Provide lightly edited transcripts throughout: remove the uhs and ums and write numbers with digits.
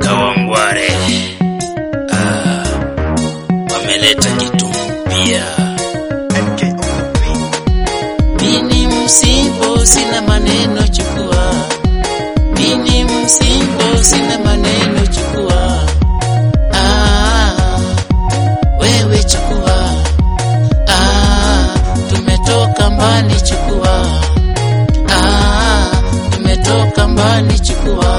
Kawangware wameleta kitu mpya. Mini msimbo sina maneno chukua. Mini msimbo sina maneno chukua. Wewe chukua. Tumetoka mbali chukua. Tumetoka mbali chukua.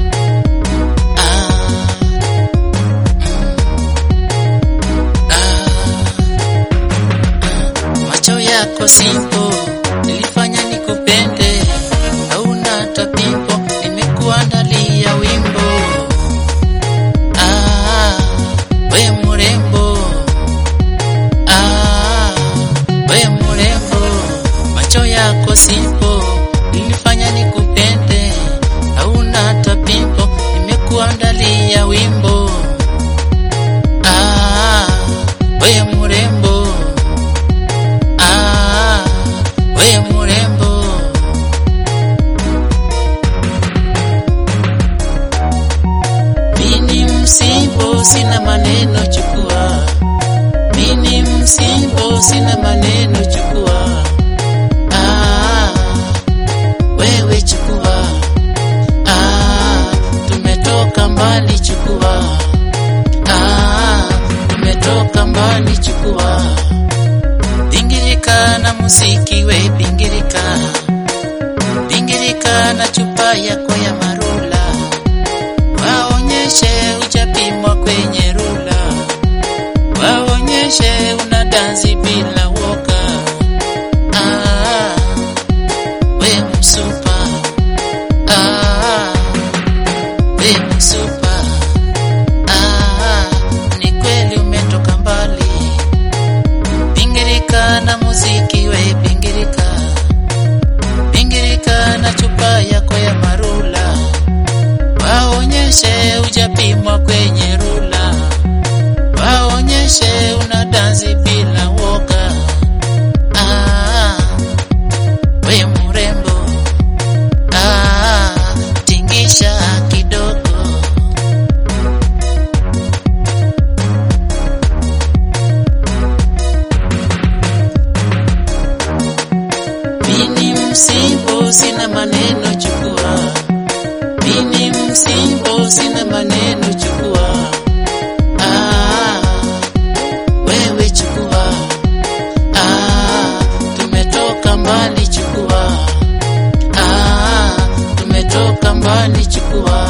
Macho yako simple nilifanya nikupende, hauna tapimpo nimekuandalia wimbo. We murembo, we murembo. Macho yako simple nilifanya nikupende, hauna tapimpo nimekuandalia wimbo. We murembo, we murembo. Mini msimbo sina maneno chukua. Mini msimbo sina maneno chukua. Wewe chukua. Tumetoka mbali chukua. Tumetoka mbali chukua. Bingirika na musiki we bingirika. Bingirika na chupa yako ya marula. Waonyeshe ujapimwa kwenye rula. Waonyeshe una dansi bila woga. We msupa. We msupa. Ni kweli umetoka mbali. Bingirika na muziki we bingirika. Bingirika na chupa yako ya marula. Waonyeshe ujapimwa kwenye rula. Waonyeshe una dansi bila woga. We murembo. Tingisha kidogo. Mini msimbo sina maneno chukua. Mini msimbo sina maneno chukua. Wewe chukua. Tumetoka mbali chukua. Tumetoka mbali chukua.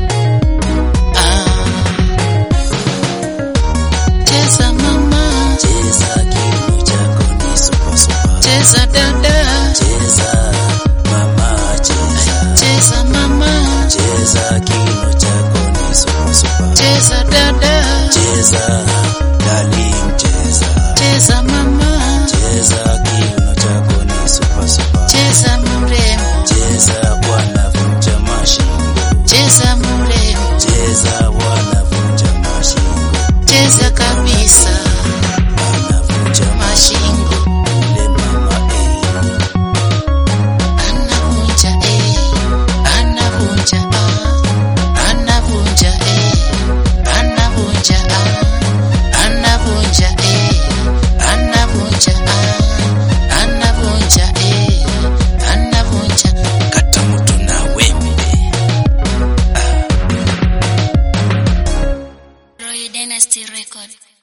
Cheza mama, cheza kiuno chako ni super super. Cheza dada, cheza mama, cheza. Cheza mama, cheza kiuno chako ni super super. Cheza dada, cheza darling, cheza. Cheza mama, cheza kiuno chako ni super super. Cheza murembo, cheza bwana vunja mashingo. Cheza murembo, cheza bwana vunja mashingo. Cheza kabisa bwana vunja mashingo. Ule mama anavunja anavunja anavunja anavunja anavunja anavunja anavunja anavunja kata mtu na wembe. Roy Dynasty Record.